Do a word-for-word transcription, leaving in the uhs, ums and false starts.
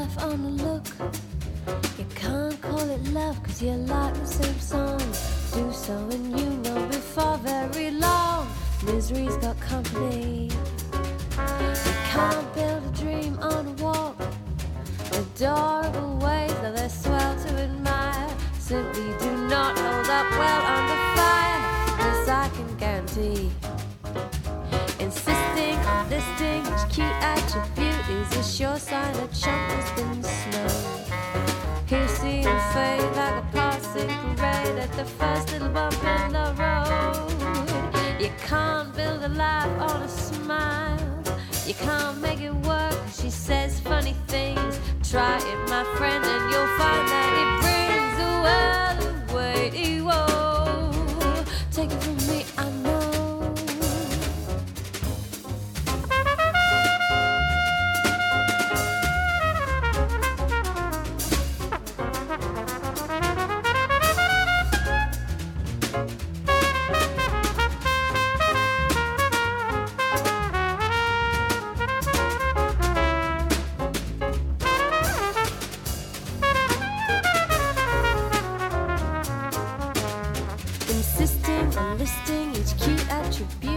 life on the look. You can't call it love cause you like the same song. Do so and you know before very long misery's got company. You can't build a dream on a wall. Adorable ways that they're swell to admire simply do not hold up well under fire. This I can guarantee. Insisting on listing each cute attribute is a sure sign a chunk has been snowed. He'll see him fade like a passing parade at the first little bump in the road. You can't build a life on a smile. You can't make it work. She says funny things. Try it, my friend, and you'll find that it brings the world away. Whoa, take it from me, I know. Insisting on listing each cute attribute